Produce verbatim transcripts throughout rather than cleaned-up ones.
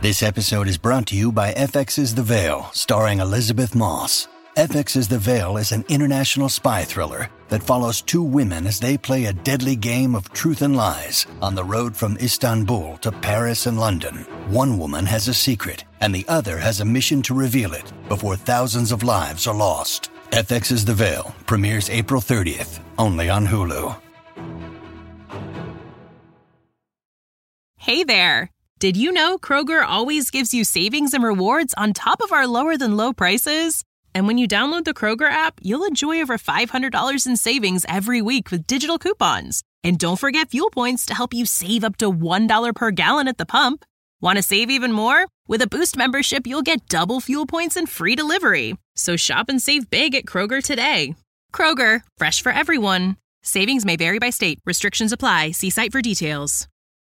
This episode is brought to you by F X's The Veil, starring Elizabeth Moss. F X's The Veil is an international spy thriller that follows two women as they play a deadly game of truth and lies on the road from Istanbul to Paris and London. One woman has a secret, and the other has a mission to reveal it before thousands of lives are lost. F X's The Veil premieres April thirtieth, only on Hulu. Hey there! Did you know Kroger always gives you savings and rewards on top of our lower-than-low prices? And when you download the Kroger app, you'll enjoy over five hundred dollars in savings every week with digital coupons. And don't forget fuel points to help you save up to one dollar per gallon at the pump. Want to save even more? With a Boost membership, you'll get double fuel points and free delivery. So shop and save big at Kroger today. Kroger, fresh for everyone. Savings may vary by state. Restrictions apply. See site for details.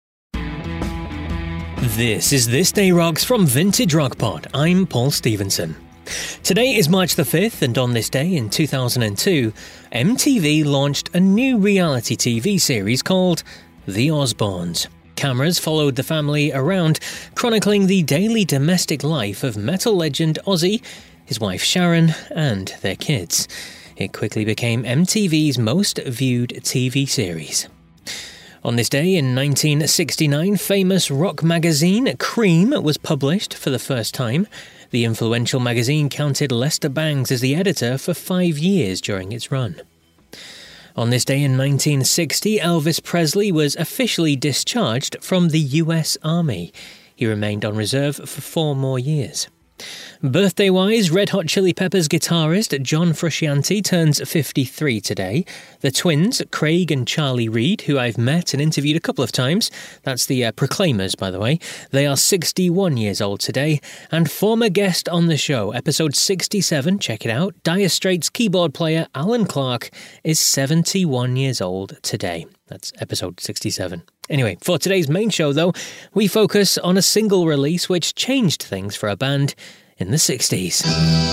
This is This Day Rocks from Vintage Rock Pod. I'm Paul Stevenson. Today is March the fifth, and on this day in two thousand two, M T V launched a new reality T V series called The Osbournes. Cameras followed the family around, chronicling the daily domestic life of metal legend Ozzy, his wife Sharon, and their kids. It quickly became M T V's most viewed T V series. On this day in nineteen sixty-nine, famous rock magazine Cream was published for the first time. The influential magazine counted Lester Bangs as the editor for five years during its run. On this day in nineteen sixty, Elvis Presley was officially discharged from the U S Army. He remained on reserve for four more years. Birthday-wise, Red Hot Chili Peppers guitarist John Frusciante turns fifty-three today. The twins, Craig and Charlie Reid, who I've met and interviewed a couple of times, that's the uh, Proclaimers, by the way, they are sixty-one years old today. And former guest on the show, episode sixty-seven, check it out, Dire Straits keyboard player Alan Clark is seventy-one years old today. That's episode sixty-seven. Anyway, for today's main show, though, we focus on a single release which changed things for a band in the sixties.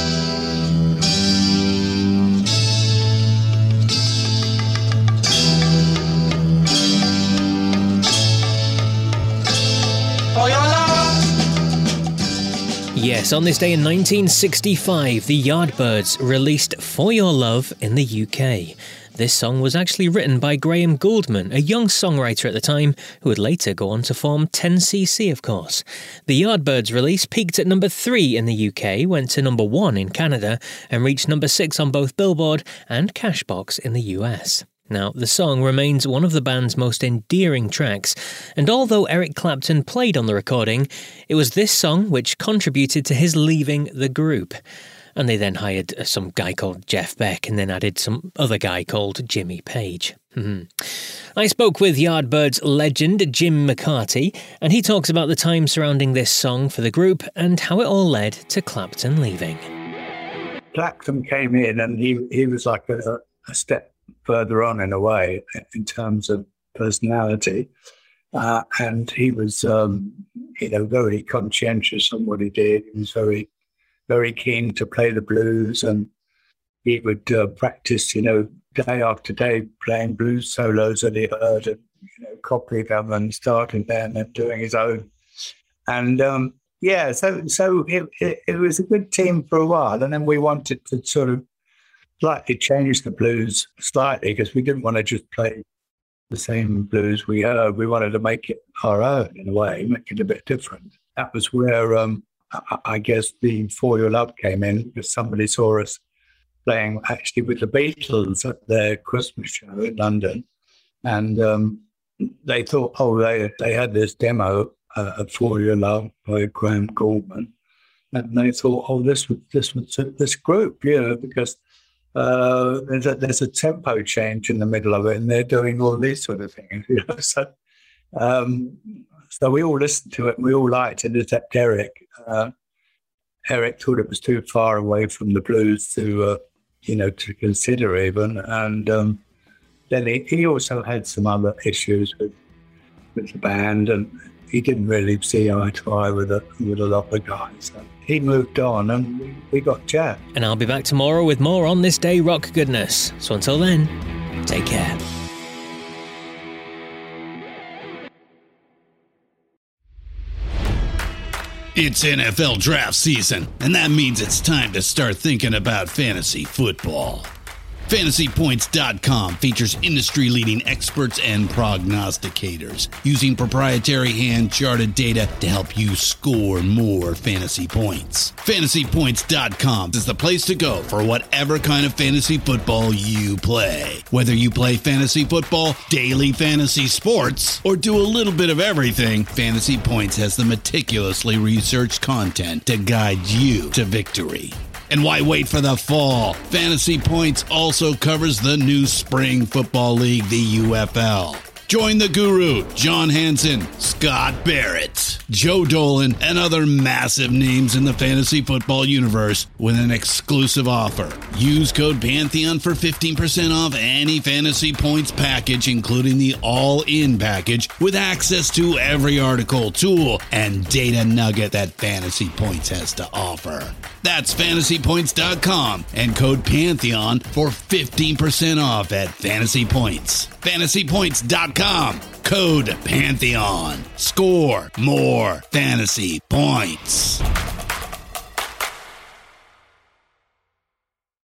Yes, on this day in nineteen sixty-five, the Yardbirds released For Your Love in the U K. This song was actually written by Graham Gouldman, a young songwriter at the time, who would later go on to form ten C C, of course. The Yardbirds release peaked at number three in the U K, went to number one in Canada, and reached number six on both Billboard and Cashbox in the U S. Now, the song remains one of the band's most endearing tracks, and although Eric Clapton played on the recording, it was this song which contributed to his leaving the group. And they then hired some guy called Jeff Beck and then added some other guy called Jimmy Page. Mm-hmm. I spoke with Yardbirds legend Jim McCarty, and he talks about the time surrounding this song for the group and how it all led to Clapton leaving. Clapton came in and he, he was like a, a step further on in a way in terms of personality. Uh, and he was, um, you know, very conscientious on what he did. He was very very keen to play the blues, and he would uh, practice, you know, day after day playing blues solos that he heard and, you know, copy them and starting them and doing his own. And, um, yeah, so so it, it, it was a good team for a while. And then we wanted to sort of slightly change the blues slightly because we didn't want to just play the same blues we heard. We wanted to make it our own in a way, make it a bit different. That was where... Um, I guess the For Your Love came in because somebody saw us playing actually with the Beatles at their Christmas show in London. And um, they thought, oh, they they had this demo uh, of For Your Love by Graham Gouldman. And they thought, oh, this would, this would suit this group, you know, because uh, there's, a, there's a tempo change in the middle of it and they're doing all these sort of things, you know. So, um, so we all listened to it and we all liked it, except Eric. Uh, Eric thought it was too far away from the blues to, uh, you know, to consider even. And um, then he, he also had some other issues with with the band, and he didn't really see eye to eye with a, with a lot of guys. So he moved on, and we, we got Jeff. And I'll be back tomorrow with more On This Day Rock goodness. So until then, take care. It's N F L draft season, and that means it's time to start thinking about fantasy football. Fantasy Points dot com features industry-leading experts and prognosticators using proprietary hand-charted data to help you score more fantasy points. Fantasy Points dot com is the place to go for whatever kind of fantasy football you play. Whether you play fantasy football, daily fantasy sports, or do a little bit of everything, Fantasy Points has the meticulously researched content to guide you to victory. And why wait for the fall? Fantasy Points also covers the new spring football league, the U F L. Join the guru, John Hansen, Scott Barrett, Joe Dolan, and other massive names in the fantasy football universe with an exclusive offer. Use code Pantheon for fifteen percent off any Fantasy Points package, including the all-in package, with access to every article, tool, and data nugget that Fantasy Points has to offer. That's Fantasy Points dot com and code Pantheon for fifteen percent off at Fantasy Points. Fantasy Points dot com, code Pantheon. Score more fantasy points.